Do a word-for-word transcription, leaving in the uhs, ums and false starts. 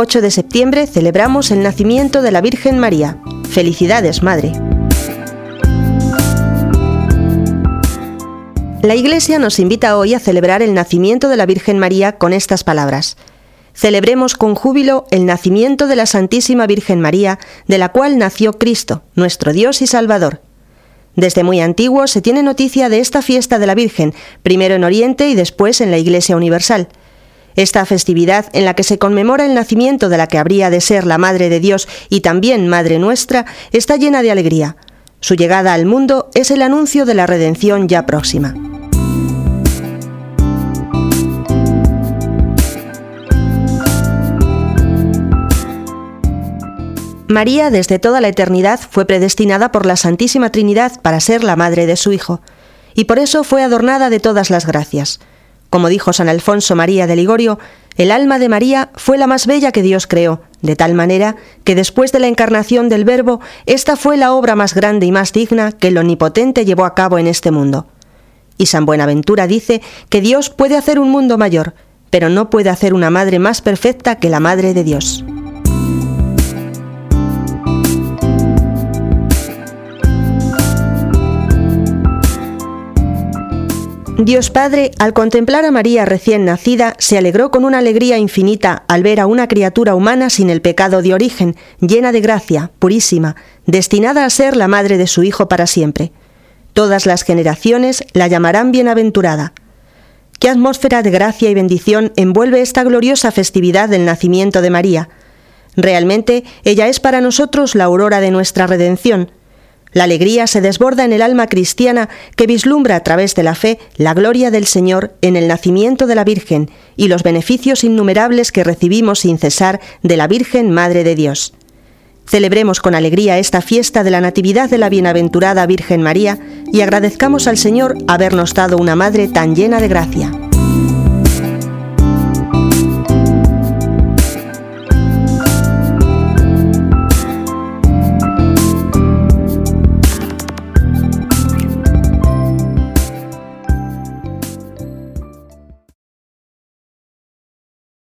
ocho de septiembre celebramos el nacimiento de la Virgen María. ¡Felicidades, Madre! La Iglesia nos invita hoy a celebrar el nacimiento de la Virgen María con estas palabras. Celebremos con júbilo el nacimiento de la Santísima Virgen María, de la cual nació Cristo, nuestro Dios y Salvador. Desde muy antiguo se tiene noticia de esta fiesta de la Virgen, primero en Oriente y después en la Iglesia Universal. Esta festividad, en la que se conmemora el nacimiento de la que habría de ser la Madre de Dios y también Madre nuestra, está llena de alegría. Su llegada al mundo es el anuncio de la redención ya próxima. María, desde toda la eternidad, fue predestinada por la Santísima Trinidad para ser la madre de su Hijo, y por eso fue adornada de todas las gracias. Como dijo San Alfonso María de Ligorio, el alma de María fue la más bella que Dios creó, de tal manera que después de la encarnación del Verbo, esta fue la obra más grande y más digna que el Omnipotente llevó a cabo en este mundo. Y San Buenaventura dice que Dios puede hacer un mundo mayor, pero no puede hacer una madre más perfecta que la Madre de Dios. Dios Padre, al contemplar a María recién nacida, se alegró con una alegría infinita al ver a una criatura humana sin el pecado de origen, llena de gracia, purísima, destinada a ser la madre de su Hijo para siempre. Todas las generaciones la llamarán bienaventurada. ¿Qué atmósfera de gracia y bendición envuelve esta gloriosa festividad del nacimiento de María? Realmente, ella es para nosotros la aurora de nuestra redención. La alegría se desborda en el alma cristiana que vislumbra a través de la fe la gloria del Señor en el nacimiento de la Virgen y los beneficios innumerables que recibimos sin cesar de la Virgen Madre de Dios. Celebremos con alegría esta fiesta de la Natividad de la Bienaventurada Virgen María y agradezcamos al Señor habernos dado una Madre tan llena de gracia.